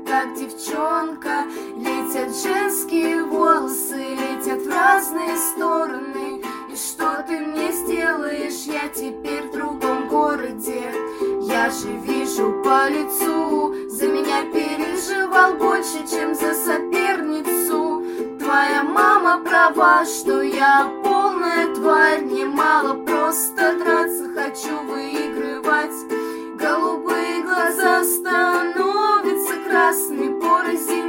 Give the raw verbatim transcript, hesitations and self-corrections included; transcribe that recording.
как девчонка. Летят женские волосы, летят в разные стороны. И что ты мне сделаешь, я теперь в другом городе. Я же вижу по лицу, за меня переживал больше, чем за соперницу. Твоя мама права, что я полная тварь. Мне мало просто драться, хочу выигрывать. Голубые глаза становятся красными, порознь